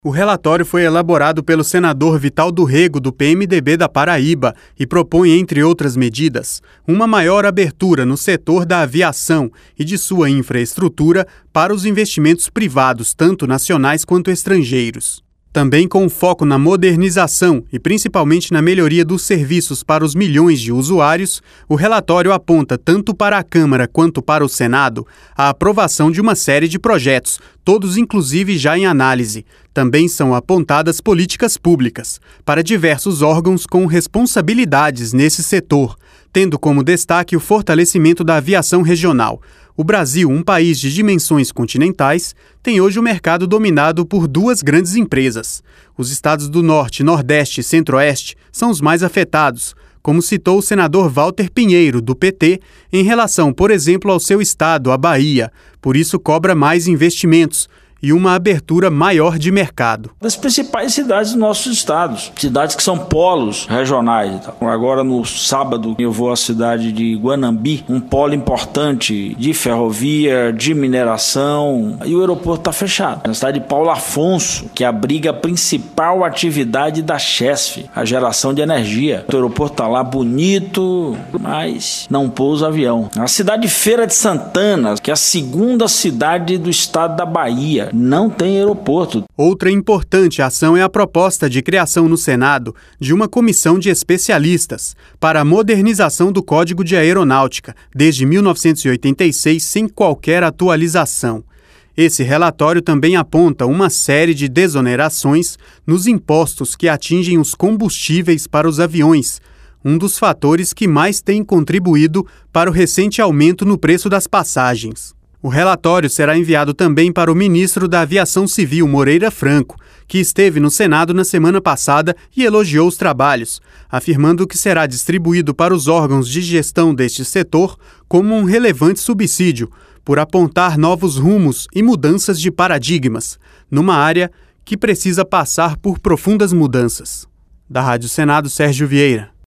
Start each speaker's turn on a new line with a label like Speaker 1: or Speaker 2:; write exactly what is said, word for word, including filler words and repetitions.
Speaker 1: O relatório foi elaborado pelo senador Vital do Rego, do P M D B da Paraíba, e propõe, entre outras medidas, uma maior abertura no setor da aviação e de sua infraestrutura para os investimentos privados, tanto nacionais quanto estrangeiros. Também com foco na modernização e principalmente na melhoria dos serviços para os milhões de usuários, o relatório aponta tanto para a Câmara quanto para o Senado a aprovação de uma série de projetos, todos inclusive já em análise. Também são apontadas políticas públicas para diversos órgãos com responsabilidades nesse setor, tendo como destaque o fortalecimento da aviação regional. O Brasil, um país de dimensões continentais, tem hoje o mercado dominado por duas grandes empresas. Os estados do Norte, Nordeste e Centro-Oeste são os mais afetados, como citou o senador Walter Pinheiro, do P T, em relação, por exemplo, ao seu estado, a Bahia. Por isso cobra mais investimentos e uma abertura maior de mercado.
Speaker 2: Das principais cidades dos nossos estados, cidades que são polos regionais. Agora no sábado eu vou à cidade de Guanambi, um polo importante de ferrovia, de mineração, e o aeroporto está fechado. Na cidade de Paulo Afonso, que abriga a principal atividade da Chesf, a geração de energia. O aeroporto está lá bonito, mas não pousa avião. A cidade de Feira de Santana, que é a segunda cidade do estado da Bahia, não tem aeroporto.
Speaker 1: Outra importante ação é a proposta de criação no Senado de uma comissão de especialistas para a modernização do Código de Aeronáutica, desde mil novecentos e oitenta e seis, sem qualquer atualização. Esse relatório também aponta uma série de desonerações nos impostos que atingem os combustíveis para os aviões, um dos fatores que mais tem contribuído para o recente aumento no preço das passagens. O relatório será enviado também para o ministro da Aviação Civil, Moreira Franco, que esteve no Senado na semana passada e elogiou os trabalhos, afirmando que será distribuído para os órgãos de gestão deste setor como um relevante subsídio, por apontar novos rumos e mudanças de paradigmas, numa área que precisa passar por profundas mudanças. Da Rádio Senado, Sérgio Vieira.